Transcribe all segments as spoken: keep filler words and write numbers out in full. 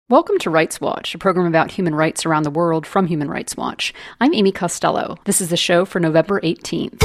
Welcome to Rights Watch, a program about human rights around the world from Human Rights Watch. I'm Amy Costello. This is the show for November eighteenth.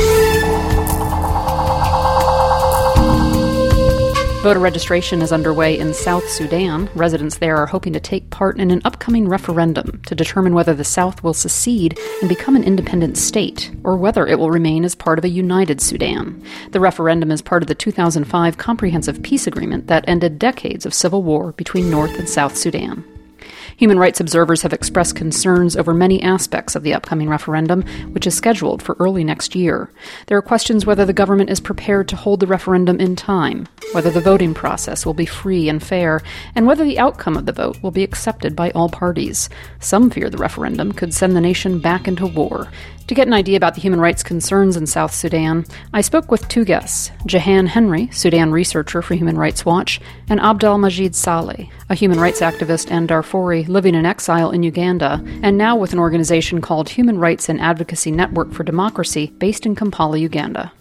Voter registration is underway in South Sudan. Residents there are hoping to take part in an upcoming referendum to determine whether the South will secede and become an independent state, or whether it will remain as part of a united Sudan. The referendum is part of the two thousand five Comprehensive Peace Agreement that ended decades of civil war between North and South Sudan. Human rights observers have expressed concerns over many aspects of the upcoming referendum, which is scheduled for early next year. There are questions whether the government is prepared to hold the referendum in time, whether the voting process will be free and fair, and whether the outcome of the vote will be accepted by all parties. Some fear the referendum could send the nation back into war. To get an idea about the human rights concerns in South Sudan, I spoke with two guests, Jehan Henry, Sudan researcher for Human Rights Watch, and Abdelmajid Saleh, a human rights activist and Darfuri living in exile in Uganda, and now with an organization called Human Rights and Advocacy Network for Democracy, based in Kampala, Uganda.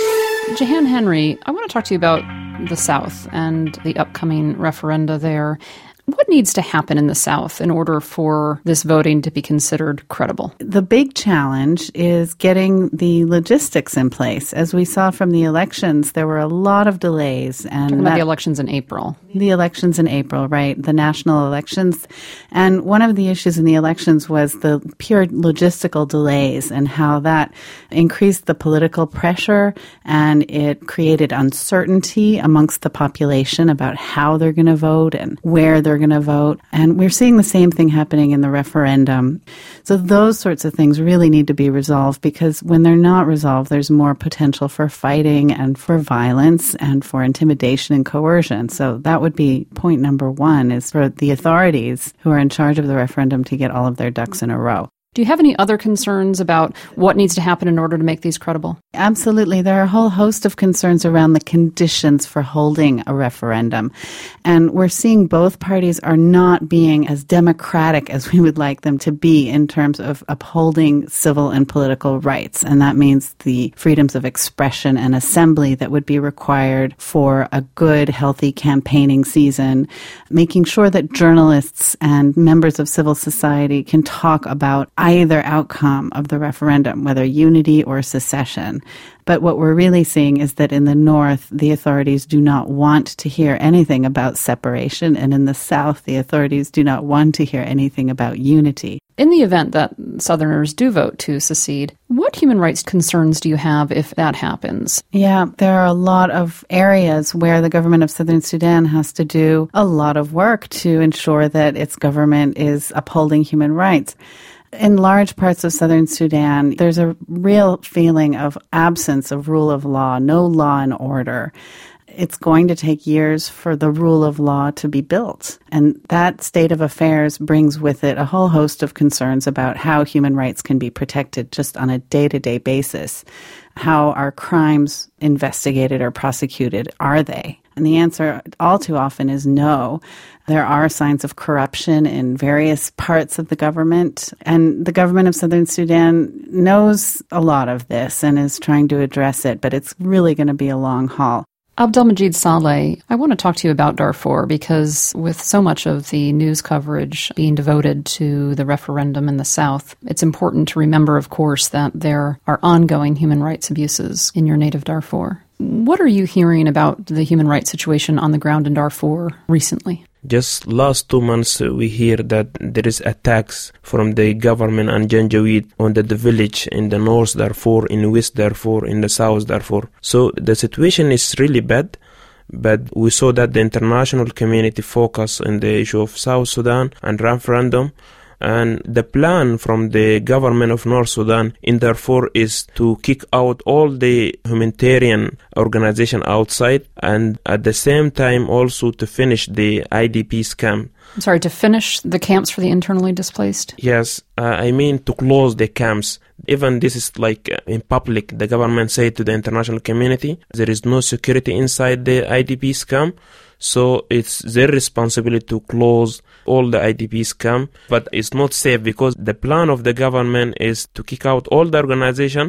Jehan Henry, I want to talk to you about the South and the upcoming referenda there. What needs to happen in the South in order for this voting to be considered credible? The big challenge is getting the logistics in place. As we saw from the elections, there were a lot of delays. And Talking about the elections in April. The elections in April, right, the national elections. And one of the issues in the elections was the pure logistical delays and how that increased the political pressure and it created uncertainty amongst the population about how they're going to vote and where they're going to vote. And we're seeing the same thing happening in the referendum. So those sorts of things really need to be resolved, because when they're not resolved, there's more potential for fighting and for violence and for intimidation and coercion. So that would be point number one, is for the authorities who are in charge of the referendum to get all of their ducks in a row. Do you have any other concerns about what needs to happen in order to make these credible? Absolutely. There are a whole host of concerns around the conditions for holding a referendum. And we're seeing both parties are not being as democratic as we would like them to be in terms of upholding civil and political rights. And that means the freedoms of expression and assembly that would be required for a good, healthy campaigning season, making sure that journalists and members of civil society can talk about either outcome of the referendum, whether unity or secession. But what we're really seeing is that in the North, the authorities do not want to hear anything about separation, and in the South, the authorities do not want to hear anything about unity. In the event that Southerners do vote to secede, what human rights concerns do you have if that happens? Yeah, there are a lot of areas where the government of Southern Sudan has to do a lot of work to ensure that its government is upholding human rights. In large parts of Southern Sudan, there's a real feeling of absence of rule of law, no law and order. It's going to take years for the rule of law to be built. And that state of affairs brings with it a whole host of concerns about how human rights can be protected just on a day-to-day basis. How are crimes investigated or prosecuted? Are they? And the answer all too often is no. There are signs of corruption in various parts of the government, and the government of Southern Sudan knows a lot of this and is trying to address it, but it's really going to be a long haul. Abdelmajid Saleh, I want to talk to you about Darfur, because with so much of the news coverage being devoted to the referendum in the South, it's important to remember, of course, that there are ongoing human rights abuses in your native Darfur. What are you hearing about the human rights situation on the ground in Darfur recently? Just last two months, uh, we hear that there is attacks from the government and Janjaweed on the, the village in the North Darfur, in West Darfur, in the South Darfur. So the situation is really bad, but we saw that the international community focus on the issue of South Sudan and referendum. And the plan from the government of North Sudan in Darfur is to kick out all the humanitarian organization outside, and at the same time also to finish the I D Ps camp. I'm sorry, to finish the camps for the internally displaced? Yes, uh, I mean to close the camps. Even this is like uh, in public, the government said to the international community, there is no security inside the I D Ps camp. So it's their responsibility to close all the I D Ps camp, but it's not safe because the plan of the government is to kick out all the organization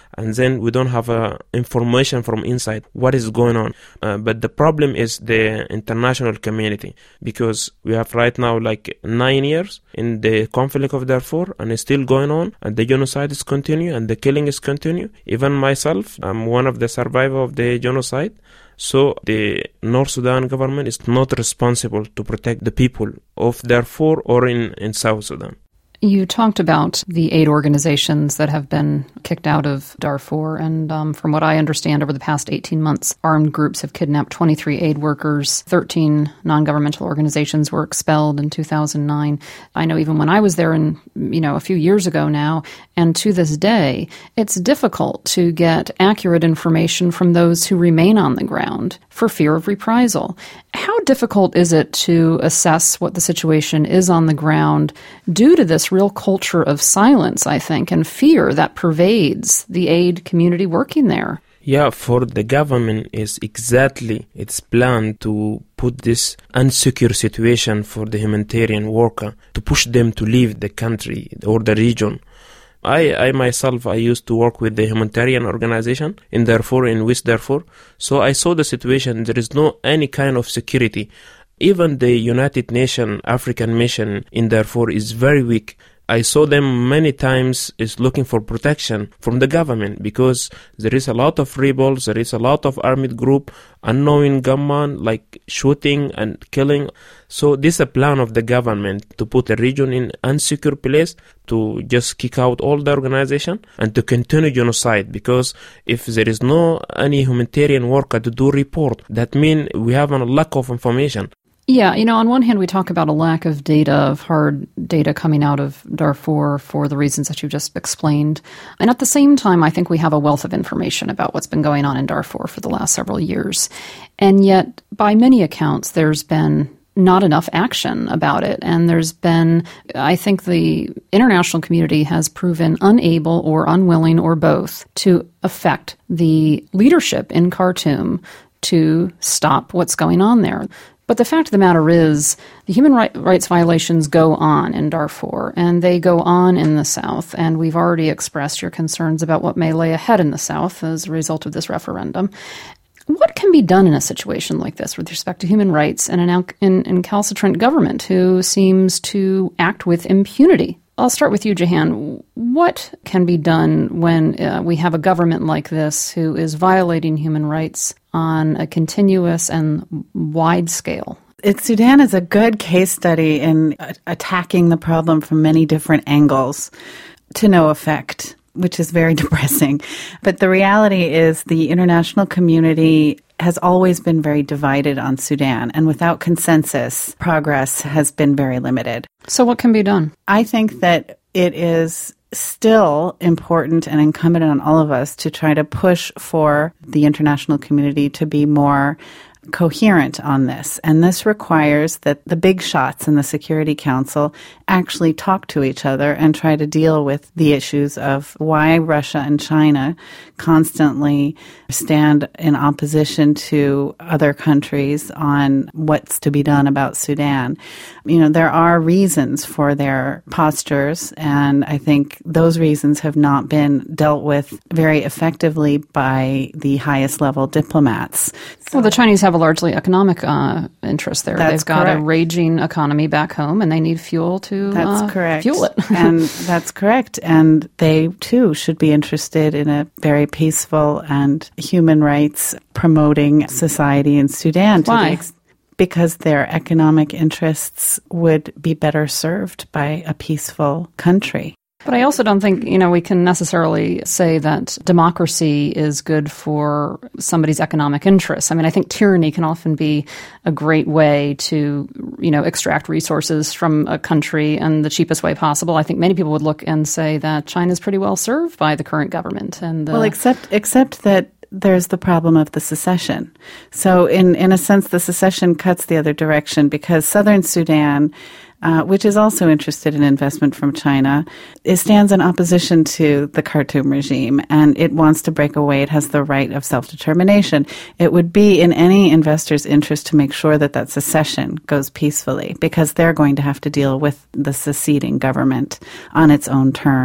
and then we don't have uh, information from inside what is going on. Uh, but the problem is the international community, because we have right now like nine years in the conflict of Darfur, and it's still going on, and the genocide is continue, and the killing is continue. Even myself, I'm one of the survivors of the genocide. So the North Sudan government is not responsible to protect the people of Darfur or in, in South Sudan. You talked about the aid organizations that have been kicked out of Darfur, and um, from what I understand, over the past eighteen months, armed groups have kidnapped twenty-three aid workers, thirteen non-governmental organizations were expelled in two thousand nine. I know even when I was there, in, you know, a few years ago now, and to this day, it's difficult to get accurate information from those who remain on the ground for fear of reprisal. How difficult is it to assess what the situation is on the ground due to this real culture of silence, I think, and fear that pervades the aid community working there? Yeah, for the government is exactly its plan to put this unsecure situation for the humanitarian worker, to push them to leave the country or the region. I, I myself, I used to work with the humanitarian organization in Darfur, in West Darfur. So I saw the situation. There is no any kind of security. Even the United Nations African mission in Darfur is very weak. I saw them many times is looking for protection from the government, because there is a lot of rebels, there is a lot of armed group, unknown gunmen, like shooting and killing. So this is a plan of the government to put the region in unsecure place, to just kick out all the organization and to continue genocide, because if there is no any humanitarian worker to do report, that means we have a lack of information. Yeah, you know, on one hand, we talk about a lack of data, of hard data coming out of Darfur for the reasons that you just explained. And at the same time, I think we have a wealth of information about what's been going on in Darfur for the last several years. And yet, by many accounts, there's been not enough action about it. And there's been, I think the international community has proven unable or unwilling or both to affect the leadership in Khartoum to stop what's going on there. But the fact of the matter is, the human right, rights violations go on in Darfur, and they go on in the South, and we've already expressed your concerns about what may lay ahead in the South as a result of this referendum. What can be done in a situation like this with respect to human rights and an in, incalcitrant government who seems to act with impunity? I'll start with you, Jehan. What can be done when uh, we have a government like this who is violating human rights on a continuous and wide scale? It, Sudan is a good case study in uh, attacking the problem from many different angles to no effect, which is very depressing. But the reality is the international community has always been very divided on Sudan, and without consensus, progress has been very limited. So what can be done? I think that it is still important and incumbent on all of us to try to push for the international community to be more coherent on this. And this requires that the big shots in the Security Council actually talk to each other and try to deal with the issues of why Russia and China constantly stand in opposition to other countries on what's to be done about Sudan. You know, there are reasons for their postures, and I think those reasons have not been dealt with very effectively by the highest level diplomats. So, well, the Chinese have a largely economic uh, interest there. That's They've got correct. a raging economy back home, and they need fuel to that's uh, correct. fuel it. And that's correct. And they, too, should be interested in a very peaceful and human rights promoting society in Sudan. To Why? the ex- because their economic interests would be better served by a peaceful country. But I also don't think, you know, we can necessarily say that democracy is good for somebody's economic interests. I mean, I think tyranny can often be a great way to, you know, extract resources from a country in the cheapest way possible. I think many people would look and say that China's pretty well served by the current government. And the, well, except except that there's the problem of the secession. So in, in a sense, the secession cuts the other direction, because southern Sudan, Uh, which is also interested in investment from China, it stands in opposition to the Khartoum regime, and it wants to break away. It has the right of self-determination. It would be in any investor's interest to make sure that that secession goes peacefully, because they're going to have to deal with the seceding government on its own terms.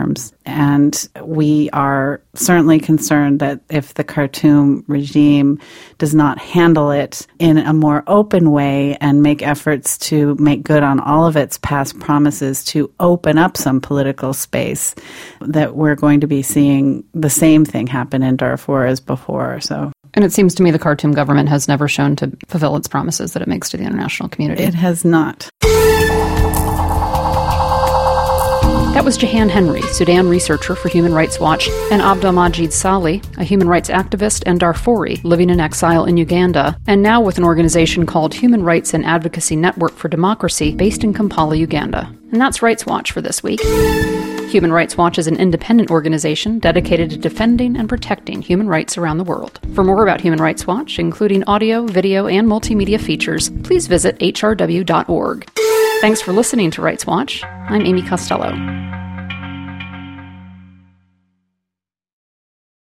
And we are certainly concerned that if the Khartoum regime does not handle it in a more open way and make efforts to make good on all of its past promises to open up some political space, that we're going to be seeing the same thing happen in Darfur as before. So. And it seems to me the Khartoum government has never shown to fulfill its promises that it makes to the international community. It has not. That was Jahan Henry, Sudan researcher for Human Rights Watch, and Abdelmajid Salih, a human rights activist and Darfuri living in exile in Uganda, and now with an organization called Human Rights and Advocacy Network for Democracy based in Kampala, Uganda. And that's Rights Watch for this week. Human Rights Watch is an independent organization dedicated to defending and protecting human rights around the world. For more about Human Rights Watch, including audio, video, and multimedia features, please visit h r w dot org. Thanks for listening to Rights Watch. I'm Amy Costello.